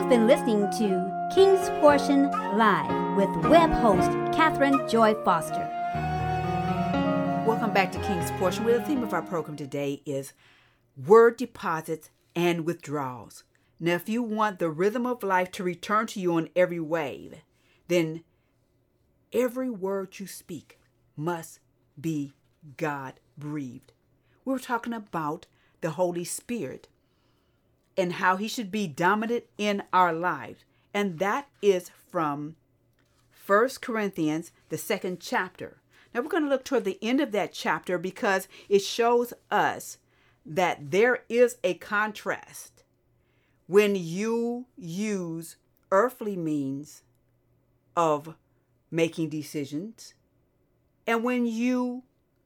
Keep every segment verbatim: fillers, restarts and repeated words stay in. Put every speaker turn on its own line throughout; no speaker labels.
been listening to King's Portion Live with web host Catherine Joy Foster.
Welcome back to King's Portion, where the theme of our program today is word deposits and withdrawals. Now, if you want the rhythm of life to return to you on every wave, then every word you speak must be God-breathed. We're talking about the Holy Spirit and how he should be dominant in our lives. And that is from First Corinthians, the second chapter. Now, we're going to look toward the end of that chapter because it shows us that there is a contrast when you use earthly means of making decisions and when you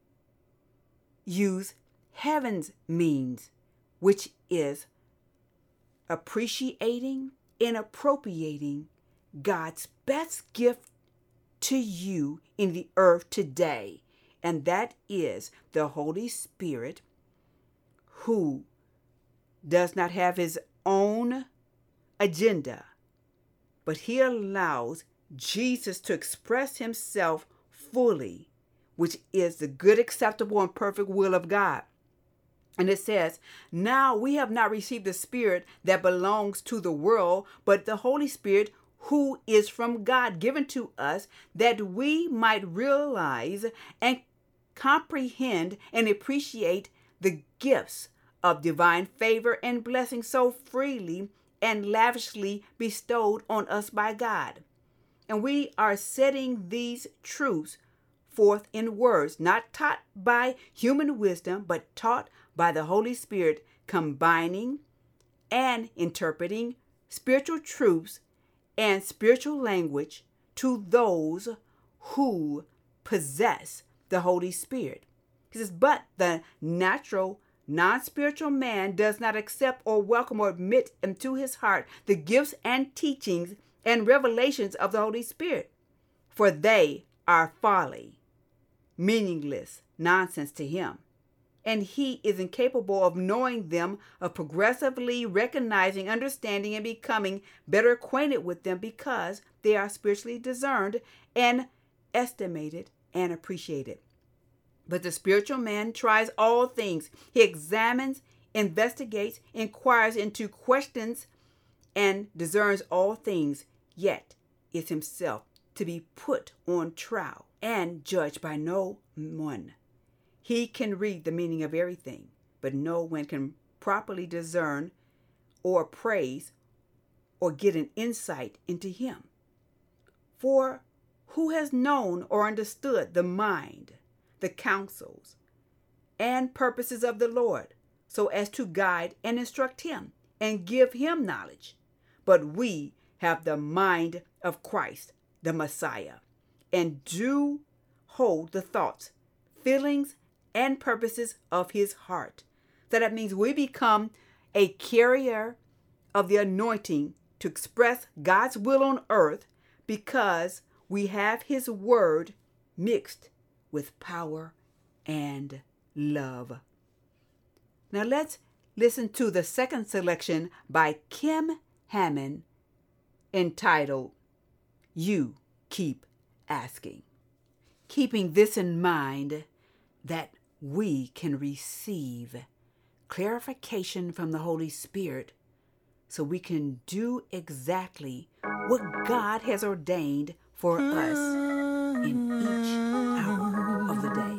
use heaven's means, which is appreciating and appropriating God's best gift to you in the earth today. And that is the Holy Spirit, who does not have his own agenda, but he allows Jesus to express himself fully, which is the good, acceptable, and perfect will of God. And it says, now we have not received the spirit that belongs to the world, but the Holy Spirit who is from God, given to us that we might realize and comprehend and appreciate the gifts of divine favor and blessing so freely and lavishly bestowed on us by God. And we are setting these truths forth in words, not taught by human wisdom, but taught by the Holy Spirit, combining and interpreting spiritual truths and spiritual language to those who possess the Holy Spirit. He says, but the natural, non-spiritual man does not accept or welcome or admit into his heart the gifts and teachings and revelations of the Holy Spirit, for they are folly, meaningless nonsense to him. And he is incapable of knowing them, of progressively recognizing, understanding, and becoming better acquainted with them because they are spiritually discerned and estimated and appreciated. But the spiritual man tries all things. He examines, investigates, inquires into questions, and discerns all things, yet is himself to be put on trial and judged by no one. He can read the meaning of everything, but no one can properly discern or praise or get an insight into him. For who has known or understood the mind, the counsels, and purposes of the Lord, so as to guide and instruct him and give him knowledge? But we have the mind of Christ, the Messiah, and do hold the thoughts, feelings, and purposes of his heart. So that means we become a carrier of the anointing to express God's will on earth because we have his word mixed with power and love. Now let's listen to the second selection by Kim Hammond entitled, You Keep Asking. Keeping this in mind, that we can receive clarification from the Holy Spirit so we can do exactly what God has ordained for us in each hour of the day.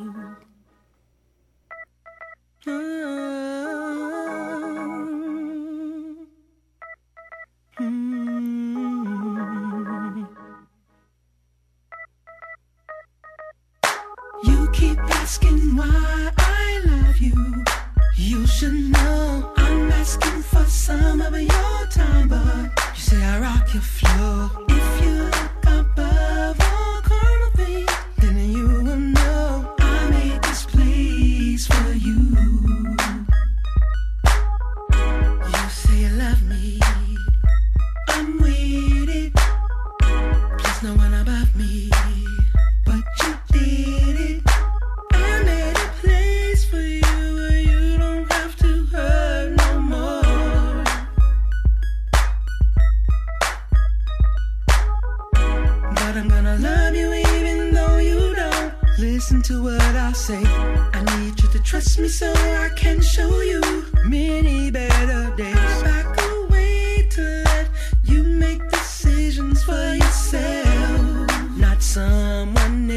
You keep asking why I love you. You should know I'm asking for some of your time, but you say I rock your flow. If you look above all carnal things, then you will know I to what I say. I need you to trust me so I can show you many better days. Back away to let you make decisions for yourself, not someone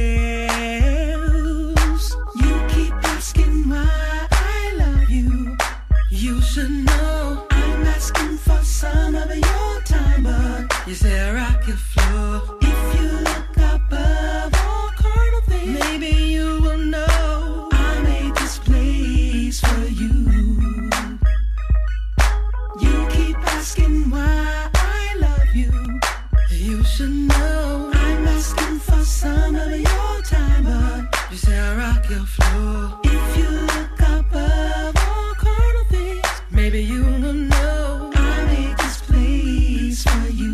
else. You keep asking why I love you. You should know I'm asking for some of your time, but you say I rock your floor. If you look above all carnal things, maybe you will know I made this place for you. You keep asking why I love you. You should know I'm asking for some of your time, but you say I rock your floor. If you look above all carnal things, maybe you will know I made this place for you.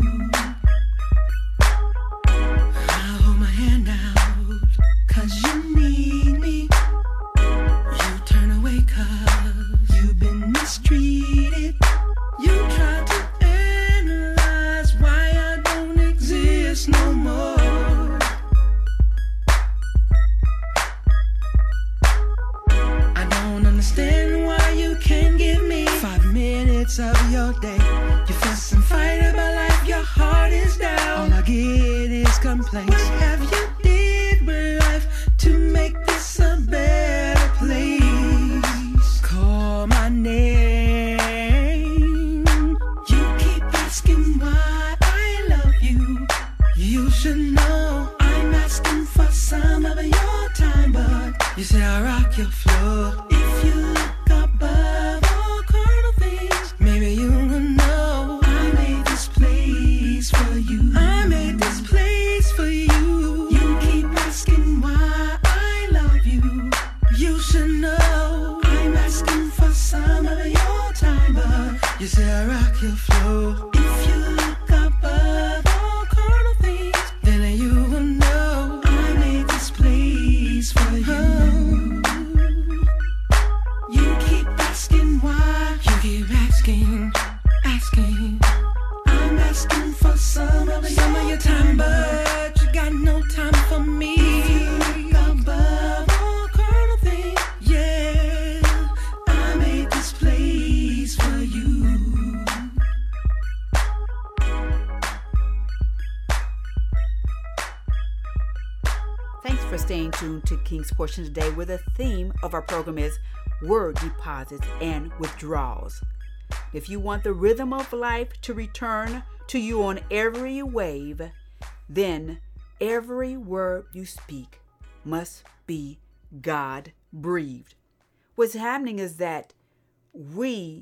I hold my hand out, cause you need me. You turn away cause you've been mistreated. You try to analyze why I don't exist no more. I don't understand why you can't give me five minutes of your day. You fuss and fight about life, your heart is down. All I get is complaints. What have you did with life to make this a better place? Call my name. You keep asking why I love you. You should know I'm asking for some of your time, but you say I rock your floor. If you look above all carnal things, maybe you will know I made this place for you. I made this place for you. You keep asking why I love you. You should know I'm asking for some of your time, but you say I rock your floor. If you look above all carnal things, then you will know I made this place for you. You keep asking why. You keep asking, asking. I'm asking for some of some your, of your time, but you got no time for me. If you look above all carnal things, yeah, I made this place for you.
Thanks for staying tuned to King's Portion today, where the theme of our program is word deposits and withdrawals. If you want the rhythm of life to return to you on every wave, then every word you speak must be God-breathed. What's happening is that we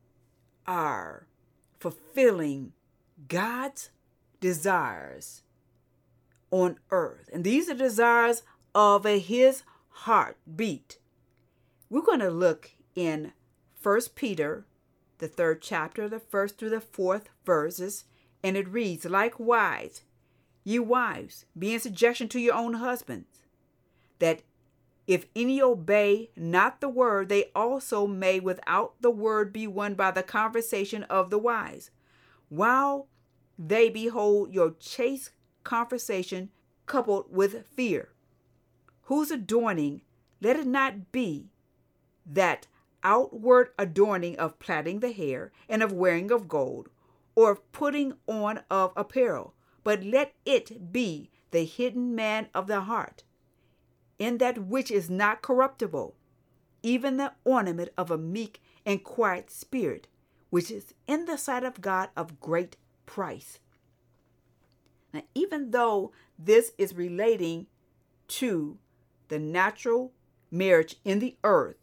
are fulfilling God's desires on earth. And these are desires of his heartbeat. We're going to look in First Peter, the third chapter, the first through the fourth verses, and it reads, "Likewise, ye wives, be in subjection to your own husbands, that if any obey not the word, they also may without the word be won by the conversation of the wise, while they behold your chaste conversation coupled with fear, whose adorning, let it not be that outward adorning of plaiting the hair and of wearing of gold, or of putting on of apparel, but let it be the hidden man of the heart, in that which is not corruptible, even the ornament of a meek and quiet spirit, which is in the sight of God of great price." Now, even though this is relating to the natural marriage in the earth,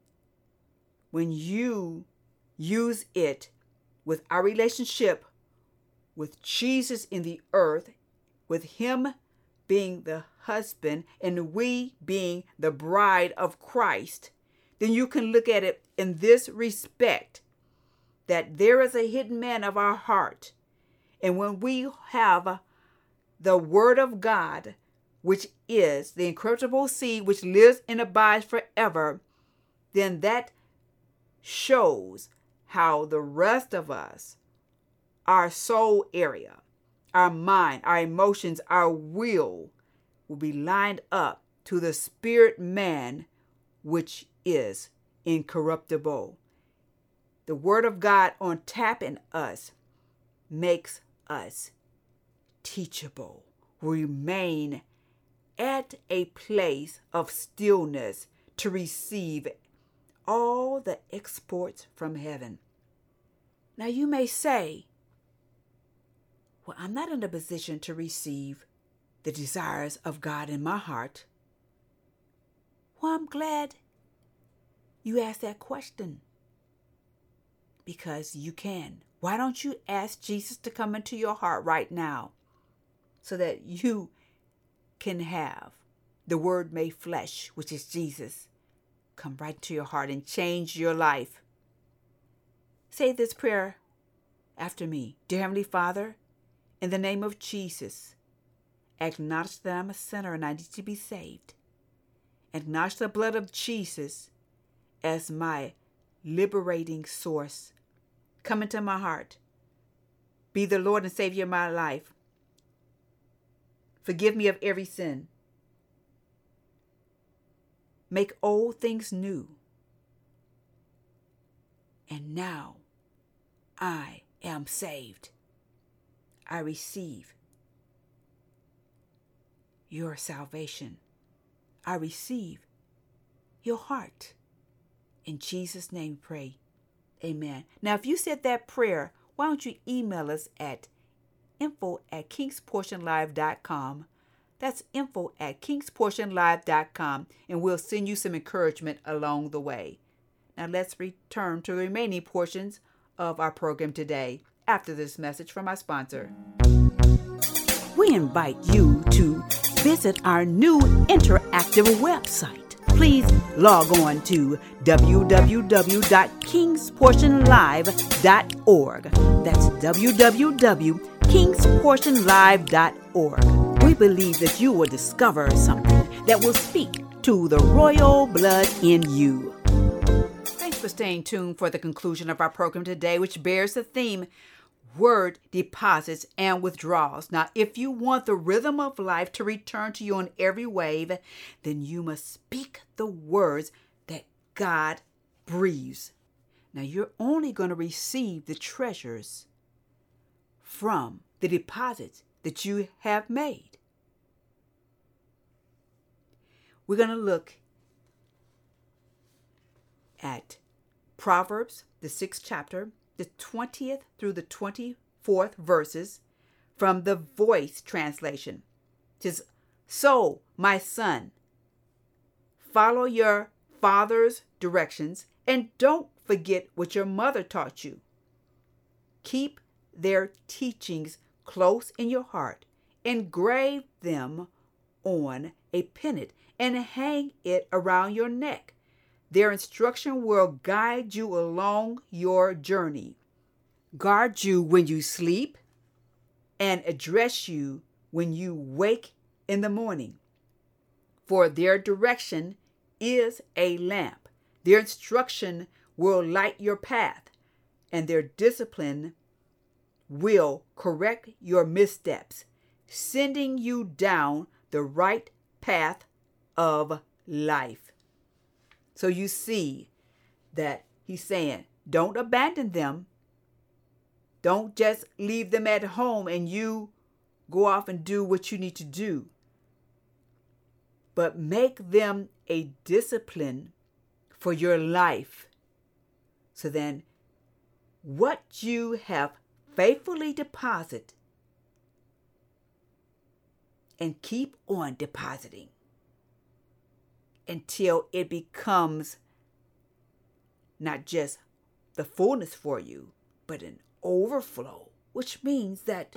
when you use it with our relationship with Jesus in the earth, with him being the husband and we being the bride of Christ, then you can look at it in this respect, that there is a hidden man of our heart. And when we have the word of God, which is the incorruptible seed which lives and abides forever, then that shows how the rest of us, our soul area, our mind, our emotions, our will, will be lined up to the spirit man, which is incorruptible. The word of God on tap in us makes us teachable. Remain at a place of stillness to receive all the exports from heaven. Now you may say, well, I'm not in a position to receive the desires of God in my heart. Well, I'm glad you asked that question, because you can. Why don't you ask Jesus to come into your heart right now so that you can have the Word made flesh, which is Jesus, come right to your heart and change your life. Say this prayer after me. Dear Heavenly Father, in the name of Jesus, acknowledge that I'm a sinner and I need to be saved. Acknowledge the blood of Jesus as my liberating source. Come into my heart. Be the Lord and Savior of my life. Forgive me of every sin. Make old things new. And now I am saved. I receive your salvation. I receive your heart. In Jesus' name pray. Amen. Now, if you said that prayer, why don't you email us at info at kingsportionlive dot com. That's info at kingsportionlive dot com, and we'll send you some encouragement along the way. Now let's return to the remaining portions of our program today after this message from our sponsor. We invite you to visit our new interactive website. Please log on to w w w dot kings portion live dot org. That's w w w dot kings portion live dot org. We believe that you will discover something that will speak to the royal blood in you. Thanks for staying tuned for the conclusion of our program today, which bears the theme, Word Deposits and Withdrawals. Now, if you want the rhythm of life to return to you on every wave, then you must speak the words that God breathes. Now, you're only going to receive the treasures from the deposits that you have made. We're going to look at Proverbs, the sixth chapter, the twentieth through the twenty-fourth verses from the Voice translation. It says, so, my son, follow your father's directions and don't forget what your mother taught you. Keep their teachings close in your heart. Engrave them on a pennant and hang it around your neck. Their instruction will guide you along your journey, guard you when you sleep, and address you when you wake in the morning. For their direction is a lamp. Their instruction will light your path, and their discipline will correct your missteps, sending you down the right path of life. So you see that he's saying, don't abandon them. Don't just leave them at home and you go off and do what you need to do. But make them a discipline for your life. So then what you have faithfully deposited and keep on depositing until it becomes not just the fullness for you, but an overflow, which means that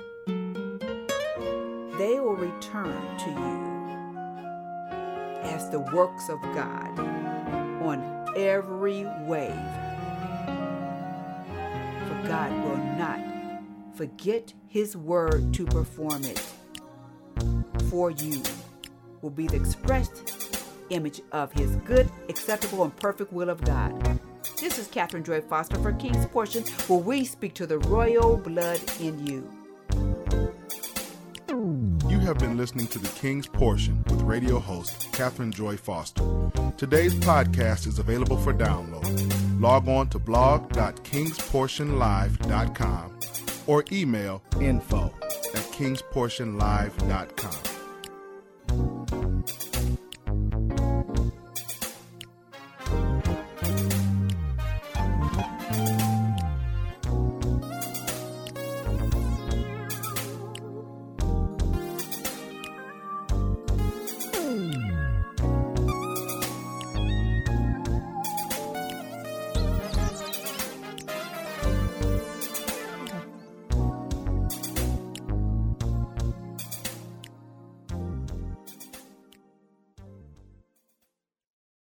they will return to you as the works of God on every wave. For God will not forget his word to perform it. For you will be the expressed image of his good, acceptable, and perfect will of God. This is Catherine Joy Foster for King's Portion, where we speak to the royal blood in you.
You have been listening to The King's Portion with radio host Catherine Joy Foster. Today's podcast is available for download. Log on to blog dot kings portion live dot com or email info at kings portion live dot com.